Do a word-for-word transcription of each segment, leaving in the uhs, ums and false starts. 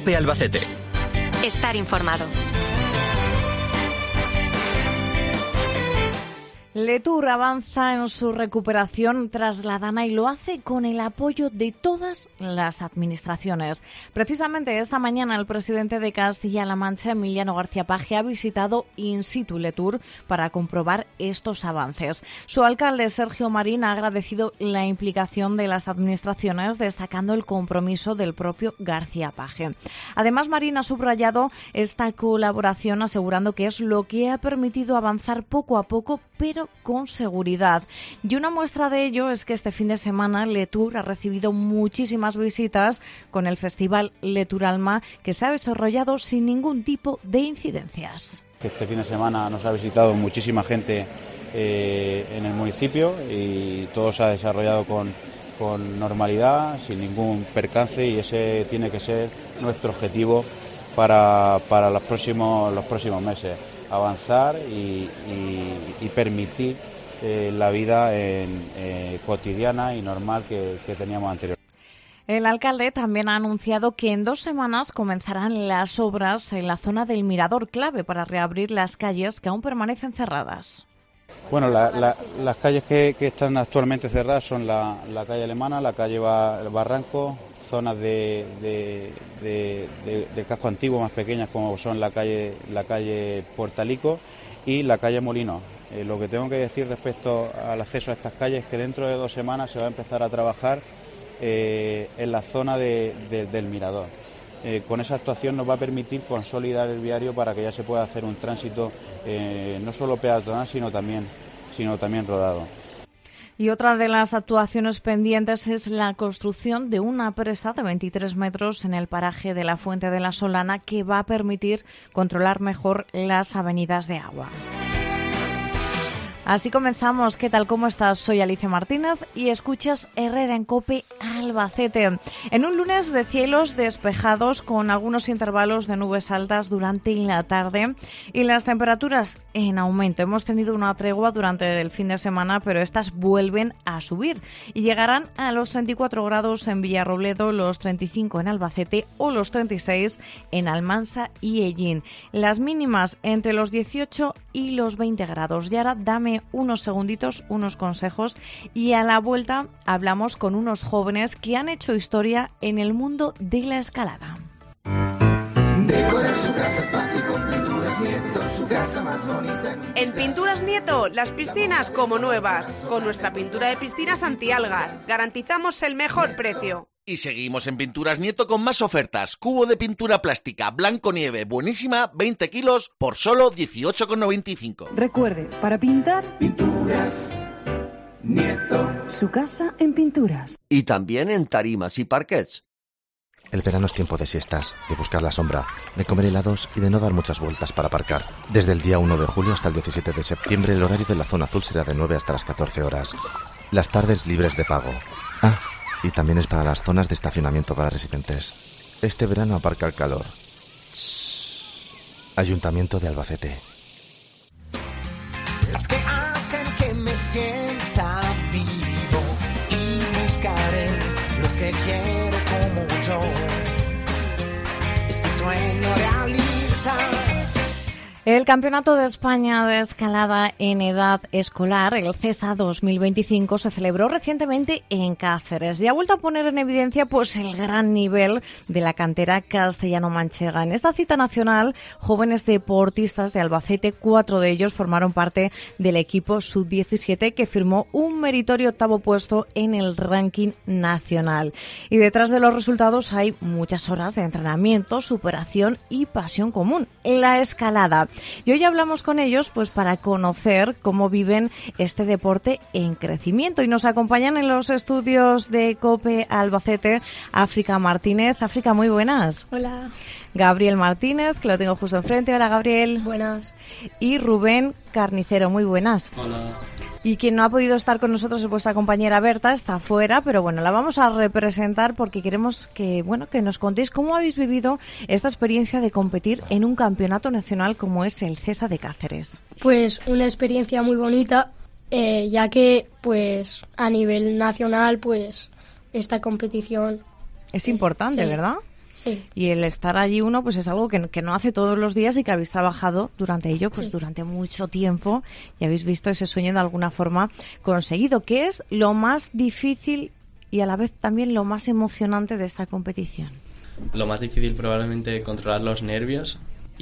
COPE Albacete. Estar informado. Letour avanza en su recuperación tras la Dana y lo hace con el apoyo de todas las administraciones. Precisamente esta mañana el presidente de Castilla-La Mancha, Emiliano García Paje, ha visitado in situ Letour para comprobar estos avances. Su alcalde, Sergio Marín, ha agradecido la implicación de las administraciones, destacando el compromiso del propio García Paje. Además, Marín ha subrayado esta colaboración, asegurando que es lo que ha permitido avanzar poco a poco, pero con seguridad. Y una muestra de ello es que este fin de semana Letour ha recibido muchísimas visitas con el festival Letour Alma, que se ha desarrollado sin ningún tipo de incidencias. Este fin de semana nos ha visitado muchísima gente eh, en el municipio y todo se ha desarrollado con, con normalidad, sin ningún percance, y ese tiene que ser nuestro objetivo para, para los próximos, los próximos meses. Avanzar y, y, y permitir eh, la vida en, eh, cotidiana y normal que, que teníamos anteriormente. El alcalde también ha anunciado que en dos semanas comenzarán las obras en la zona del Mirador, clave para reabrir las calles que aún permanecen cerradas. Bueno, la, la, las calles que, que están actualmente cerradas son la, la calle Alemana, la calle Barranco, zonas de, de, de, de, de casco antiguo más pequeñas como son la calle la calle Portalico y la calle Molino. Eh, lo que tengo que decir respecto al acceso a estas calles es que dentro de dos semanas se va a empezar a trabajar eh, en la zona de, de, del Mirador. Eh, con esa actuación nos va a permitir consolidar el viario para que ya se pueda hacer un tránsito eh, no solo peatonal sino también, sino también rodado. Y otra de las actuaciones pendientes es la construcción de una presa de veintitrés metros en el paraje de la Fuente de la Solana, que va a permitir controlar mejor las avenidas de agua. Así comenzamos. ¿Qué tal? ¿Cómo estás? Soy Alicia Martínez y escuchas Herrera en COPE Albacete. En un lunes de cielos despejados con algunos intervalos de nubes altas durante la tarde y las temperaturas en aumento. Hemos tenido una tregua durante el fin de semana, pero estas vuelven a subir y llegarán a los treinta y cuatro grados en Villarrobledo, los treinta y cinco en Albacete o los treinta y seis en Almansa y Ellín. Las mínimas entre los dieciocho y los veinte grados. Y ahora dame unos segunditos, unos consejos, y a la vuelta hablamos con unos jóvenes que han hecho historia en el mundo de la escalada. Decorar su casa fácil con Pinturas Nieto, su casa más bonita. En Pinturas Nieto, las piscinas como nuevas. Con nuestra pintura de piscinas antialgas, garantizamos el mejor precio. Y seguimos en Pinturas Nieto con más ofertas. Cubo de pintura plástica blanco nieve, buenísima, veinte kilos por solo dieciocho con noventa y cinco. Recuerde, para pintar, Pinturas Nieto. Su casa en pinturas. Y también en tarimas y parquets. El verano es tiempo de siestas, de buscar la sombra, de comer helados y de no dar muchas vueltas para aparcar. Desde el día uno de julio hasta el diecisiete de septiembre, el horario de la zona azul será de nueve hasta las catorce horas. Las tardes libres de pago. Ah, y también es para las zonas de estacionamiento para residentes. Este verano aparca el calor. Shhh. Ayuntamiento de Albacete. Las que hacen que me sienta vivo y buscaré los que quiero como yo. Este sueño realiza. El Campeonato de España de Escalada en Edad Escolar, el CESA dos mil veinticinco, se celebró recientemente en Cáceres y ha vuelto a poner en evidencia pues el gran nivel de la cantera castellano-manchega. En esta cita nacional, jóvenes deportistas de Albacete, cuatro de ellos formaron parte del equipo sub diecisiete que firmó un meritorio octavo puesto en el ranking nacional. Y detrás de los resultados hay muchas horas de entrenamiento, superación y pasión común, la escalada. Y hoy hablamos con ellos pues para conocer cómo viven este deporte en crecimiento. Y nos acompañan en los estudios de COPE Albacete África Martínez. África, muy buenas. Hola. Gabriel Martínez, que lo tengo justo enfrente. Hola, Gabriel. Buenas. Y Rubén Carnicero, muy buenas. Hola. Y quien no ha podido estar con nosotros es vuestra compañera Berta, está fuera, pero bueno, la vamos a representar porque queremos que, bueno, que nos contéis cómo habéis vivido esta experiencia de competir en un campeonato nacional como es el CESA de Cáceres. Pues una experiencia muy bonita, eh, ya que pues a nivel nacional pues esta competición es importante, sí. ¿verdad? Sí. Y el estar allí uno pues es algo que, que no hace todos los días y que habéis trabajado durante ello pues Sí. durante mucho tiempo y habéis visto ese sueño de alguna forma conseguido. ¿Qué es lo más difícil y a la vez también lo más emocionante de esta competición? Lo más difícil probablemente controlar los nervios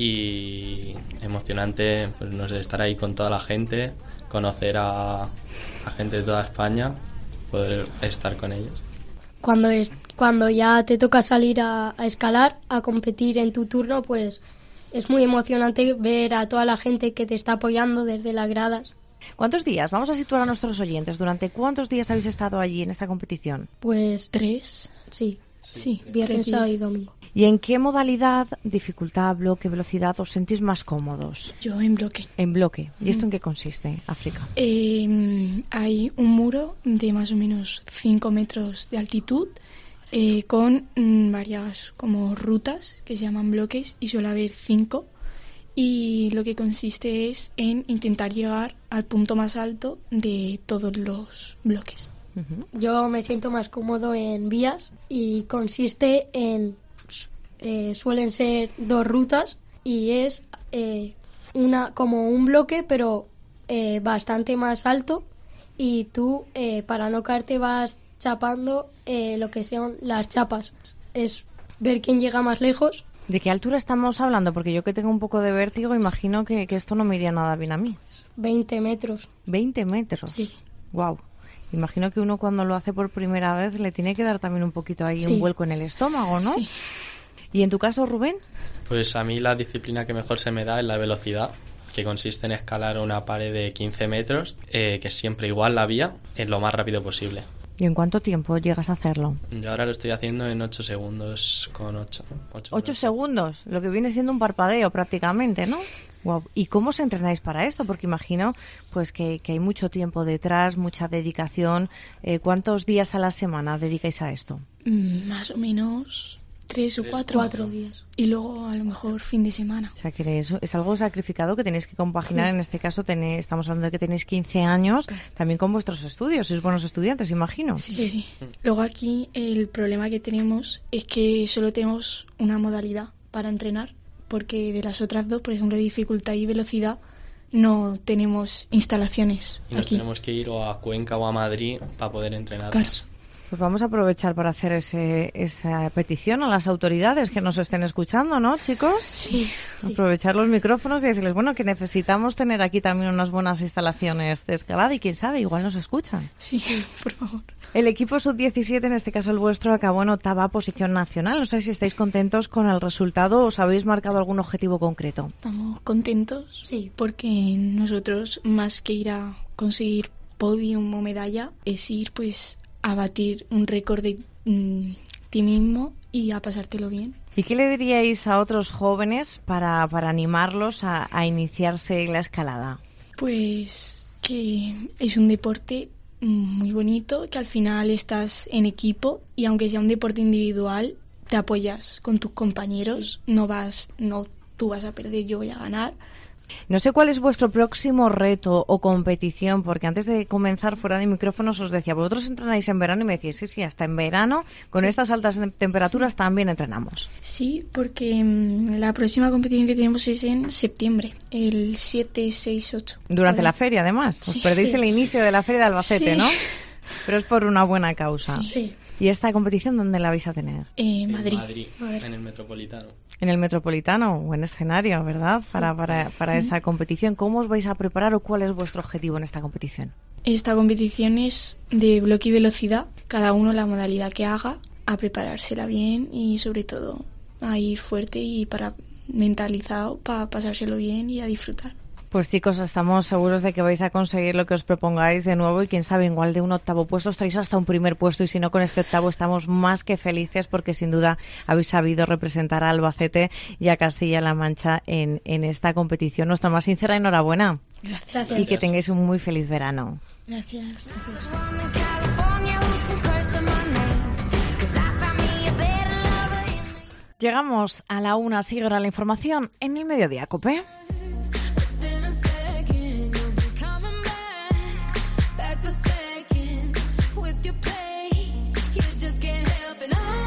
y emocionante pues no sé, estar ahí con toda la gente, conocer a, a gente de toda España, poder estar con ellos. Cuando es cuando ya te toca salir a, a escalar, a competir en tu turno, pues es muy emocionante ver a toda la gente que te está apoyando desde las gradas. ¿Cuántos días? Vamos a situar a nuestros oyentes. ¿Durante cuántos días habéis estado allí en esta competición? Pues tres. Sí, Sí, viernes, tres sábado y días. domingo. ¿Y en qué modalidad, dificultad, bloque, velocidad os sentís más cómodos? Yo en bloque. En bloque. ¿Y esto en qué consiste, África? Eh, hay un muro de más o menos cinco metros de altitud eh, con mm, varias como rutas que se llaman bloques y suele haber cinco. Y lo que consiste es en intentar llegar al punto más alto de todos los bloques. Yo me siento más cómodo en vías y consiste en eh, suelen ser dos rutas y es eh, una como un bloque pero eh, bastante más alto y tú eh, para no caerte vas chapando eh, lo que son las chapas. Es ver quién llega más lejos. ¿De qué altura estamos hablando? Porque yo que tengo un poco de vértigo imagino que, que esto no me iría nada bien a mí. veinte metros. veinte metros. Sí. Wow. Imagino que uno cuando lo hace por primera vez le tiene que dar también un poquito ahí Sí. un vuelco en el estómago, ¿no? Sí. ¿Y en tu caso, Rubén? Pues a mí la disciplina que mejor se me da es la velocidad, que consiste en escalar una pared de quince metros, eh, que es siempre igual la vía, en lo más rápido posible. ¿Y en cuánto tiempo llegas a hacerlo? Yo ahora lo estoy haciendo en ocho segundos con ocho. Ocho segundos, lo que viene siendo un parpadeo prácticamente, ¿no? Wow. ¿Y cómo os entrenáis para esto? Porque imagino pues que, que hay mucho tiempo detrás, mucha dedicación. Eh, ¿Cuántos días a la semana dedicáis a esto? Mm, más o menos tres o Tres, cuatro. Cuatro días. Y luego a lo mejor fin de semana. O sea, que es, es algo sacrificado que tenéis que compaginar. En este caso, tenéis, estamos hablando de que tenéis quince años, también con vuestros estudios. Sois buenos estudiantes, imagino. Sí, sí. Luego aquí el problema que tenemos es que solo tenemos una modalidad para entrenar, porque de las otras dos, por ejemplo, dificultad y velocidad, no tenemos instalaciones Y nos aquí. tenemos que ir o a Cuenca o a Madrid para poder entrenar. Claro. Pues vamos a aprovechar para hacer ese, esa petición a las autoridades que nos estén escuchando, ¿no, chicos? Sí, sí. Aprovechar los micrófonos y decirles, bueno, que necesitamos tener aquí también unas buenas instalaciones de escalada y quién sabe, igual nos escuchan. Sí, por favor. El equipo sub diecisiete, en este caso el vuestro, acabó en octava posición nacional. No sé si estáis contentos con el resultado o os habéis marcado algún objetivo concreto. Estamos contentos Sí. porque nosotros, más que ir a conseguir podium o medalla, es ir pues a batir un récord de mm, ti mismo y a pasártelo bien. ¿Y qué le diríais a otros jóvenes para, para animarlos a, a iniciarse en la escalada? Pues que es un deporte muy bonito, que al final estás en equipo y aunque sea un deporte individual, te apoyas con tus compañeros, sí. no vas, no tú vas a perder, yo voy a ganar. No sé cuál es vuestro próximo reto o competición, porque antes de comenzar fuera de micrófonos os decía, vosotros entrenáis en verano y me decís, sí, sí, hasta en verano, con sí. estas altas temperaturas también entrenamos. Sí, porque mmm, la próxima competición que tenemos es en septiembre, el siete, seis, ocho. Durante la feria, además. Sí, os perdéis sí, el inicio sí. de la feria de Albacete, sí. ¿no? Pero es por una buena causa. Sí. sí. ¿Y esta competición dónde la vais a tener? Eh, Madrid. En Madrid, Madrid, en el Metropolitano. En el Metropolitano, buen escenario, ¿verdad? Para, para, para esa competición. ¿Cómo os vais a preparar o cuál es vuestro objetivo en esta competición? Esta competición es de bloque y velocidad. Cada uno la modalidad que haga, a preparársela bien y sobre todo a ir fuerte y para mentalizado para pasárselo bien y a disfrutar. Pues chicos, estamos seguros de que vais a conseguir lo que os propongáis de nuevo y quién sabe, igual de un octavo puesto os traéis hasta un primer puesto y si no con este octavo estamos más que felices porque sin duda habéis sabido representar a Albacete y a Castilla-La Mancha en, en esta competición. Nuestra más sincera enhorabuena. Gracias. Y que tengáis un muy feliz verano. Gracias. Llegamos a la una, sigue ahora la información en el Mediodía COPE. With your play, you just can't help it.